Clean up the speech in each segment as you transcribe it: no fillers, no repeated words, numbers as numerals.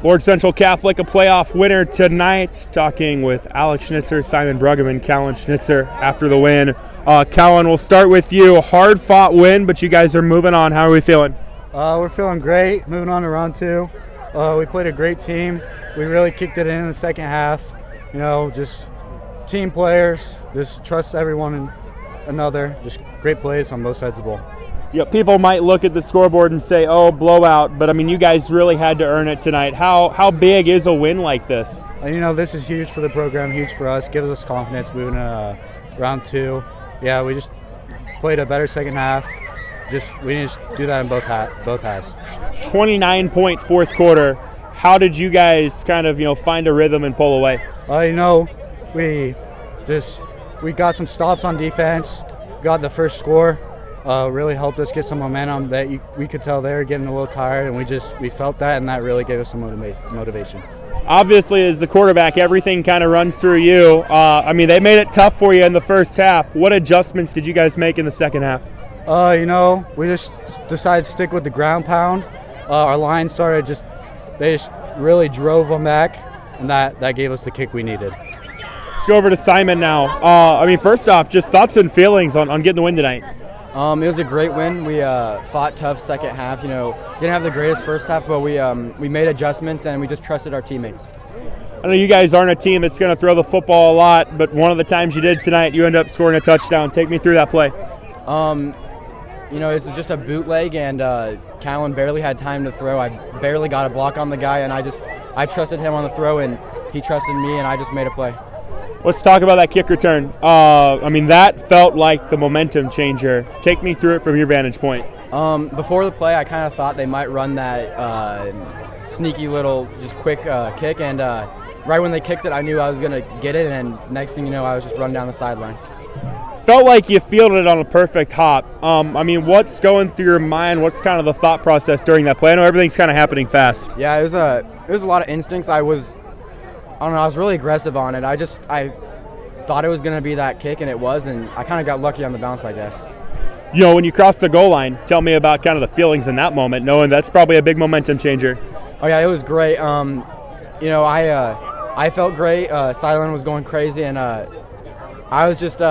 Lord Central Catholic, a playoff winner tonight. Talking with Alex Schnitzer, Simon Bruggeman, Callan Schnitzer after the win. Callan, we'll start with you. Hard-fought win, but you guys are moving on. How are we feeling? We're feeling great. Moving on to round two. We played a great team. We really kicked it in the second half. You know, just team players. Just trust everyone and another. Just great plays on both sides of the ball. Yeah, people might look at the scoreboard and say, oh, blowout, but I mean, you guys really had to earn it tonight. How big is a win like this? You know, this is huge for the program, huge for us, gives us confidence moving to round two. Yeah, we just played a better second half. We need to do that in both halves. 29-point fourth quarter. How did you guys kind of, find a rhythm and pull away? You know, we got some stops on defense, got the first score. Really helped us get some momentum that we could tell they were getting a little tired, and we felt that, and that really gave us some motivation. Obviously, as the quarterback, everything kind of runs through you. They made it tough for you in the first half. What adjustments did you guys make in the second half? You know, we just decided to stick with the ground pound. Our line they just really drove them back, and that gave us the kick we needed. Let's go over to Simon now. First off, just thoughts and feelings on getting the win tonight. It was a great win. We fought tough second half. Didn't have the greatest first half, but we made adjustments and we just trusted our teammates. I know you guys aren't a team that's going to throw the football a lot, but one of the times you did tonight, you end up scoring a touchdown. Take me through that play. It's just a bootleg, and Callan barely had time to throw. I barely got a block on the guy, and I trusted him on the throw, and he trusted me, and I just made a play. Let's talk about that kick return. That felt like the momentum changer. Take me through it from your vantage point. Before the play, I kind of thought they might run that sneaky little, just quick kick, and right when they kicked it, I knew I was going to get it, and next thing you know, I was just running down the sideline. Felt like you fielded it on a perfect hop. What's going through your mind? What's kind of the thought process during that play? I know everything's kind of happening fast. Yeah, it was a lot of instincts. I was really aggressive on it. I thought it was going to be that kick, and it was, and I kind of got lucky on the bounce, I guess. When you crossed the goal line, tell me about kind of the feelings in that moment, knowing that's probably a big momentum changer. Oh, yeah, it was great. I felt great. Sideline was going crazy, and I was just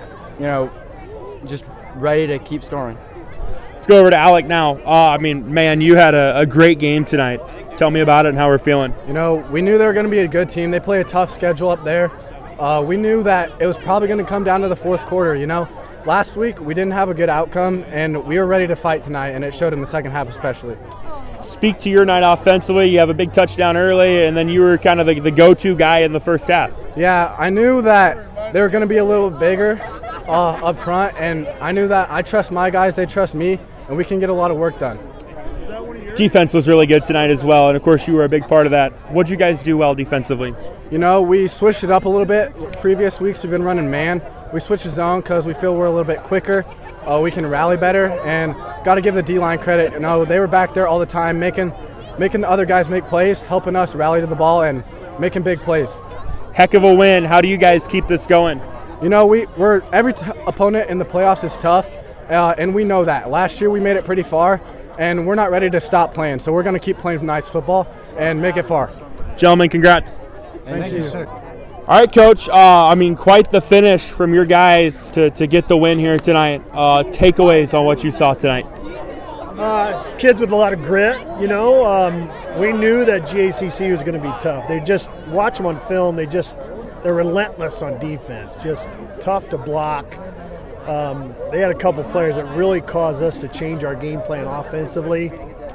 ready to keep scoring. Let's go over to Alec now. You had a great game tonight. Tell me about it and how we're feeling. We knew they were going to be a good team. They play a tough schedule up there. We knew that it was probably going to come down to the fourth quarter. Last week we didn't have a good outcome, and we were ready to fight tonight, and it showed in the second half especially. Speak to your night offensively. You have a big touchdown early, and then you were kind of the go-to guy in the first half. Yeah, I knew that they were going to be a little bigger up front, and I knew that I trust my guys, they trust me, and we can get a lot of work done. Defense was really good tonight as well, and of course you were a big part of that. What did you guys do well defensively? We switched it up a little bit. Previous weeks we've been running man. We switched to zone because we feel we're a little bit quicker. We can rally better, and got to give the D-line credit. They were back there all the time making the other guys make plays, helping us rally to the ball and making big plays. Heck of a win. How do you guys keep this going? We're every opponent in the playoffs is tough, and we know that. Last year we made it pretty far, and we're not ready to stop playing. So we're going to keep playing nice football and make it far. Gentlemen, congrats. Thank you. Sir. All right, Coach. Quite the finish from your guys to get the win here tonight. Takeaways on what you saw tonight. Kids with a lot of grit, We knew that GACC was going to be tough. They just watch them on film. They're relentless on defense, just tough to block. They had a couple players that really caused us to change our game plan offensively.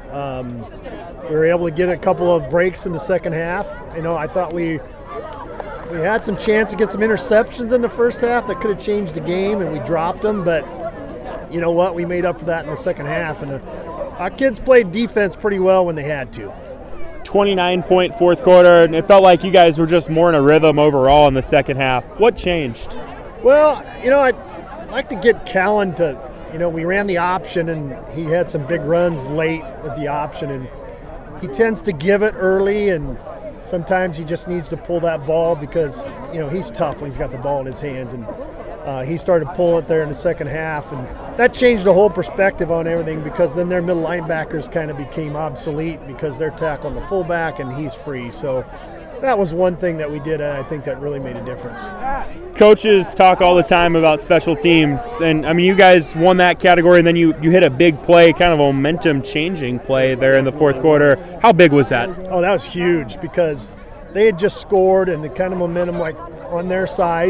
We were able to get a couple of breaks in the second half. I thought we had some chance to get some interceptions in the first half that could have changed the game, and we dropped them. But you know what? We made up for that in the second half, and our kids played defense pretty well when they had to. 29-point fourth quarter, and it felt like you guys were just more in a rhythm overall in the second half. What changed? Well, I'd like to get Callan to, we ran the option, and he had some big runs late with the option, and he tends to give it early, and sometimes he just needs to pull that ball because, he's tough when he's got the ball in his hands. And He started pulling it there in the second half, and that changed the whole perspective on everything, because then their middle linebackers kind of became obsolete because they're tackling the fullback and he's free. So that was one thing that we did, and I think that really made a difference. Coaches talk all the time about special teams, and I mean, you guys won that category, and then you hit a big play, kind of a momentum-changing play there in the fourth quarter. How big was that? Oh, that was huge, because they had just scored, and the kind of momentum like on their side.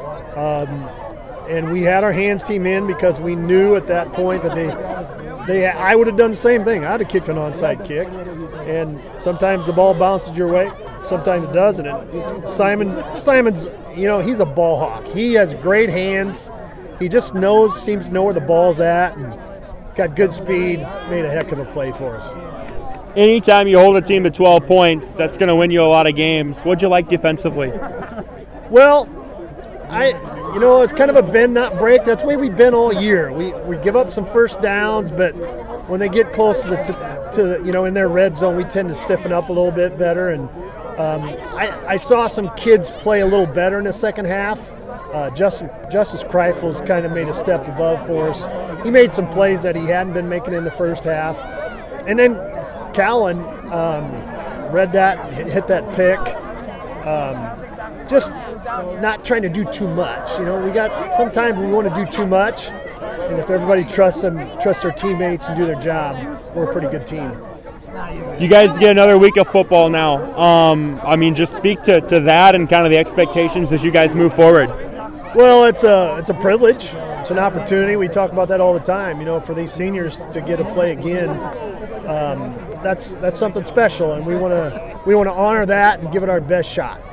And we had our hands team in because we knew at that point that I would have done the same thing. I'd have kicked an onside kick, and sometimes the ball bounces your way, sometimes it doesn't. And Simon's, he's a ball hawk. He has great hands. He just seems to know where the ball's at, and he's got good speed. Made a heck of a play for us. Anytime you hold a team to 12 points, that's going to win you a lot of games. What'd you like defensively? Well, it's kind of a bend not break. That's the way we've been all year. We give up some first downs, but when they get close to in their red zone, we tend to stiffen up a little bit better. And I saw some kids play a little better in the second half. Justice Kreifels kind of made a step above for us. He made some plays that he hadn't been making in the first half. And then Callan read that, hit that pick. Just not trying to do too much. Sometimes we want to do too much, and if everybody trusts their teammates and do their job, we're a pretty good team. You guys get another week of football now. Just speak to that and kind of the expectations as you guys move forward. Well, it's a privilege. It's an opportunity. We talk about that all the time. For these seniors to get to play again, that's something special, and we want to honor that and give it our best shot.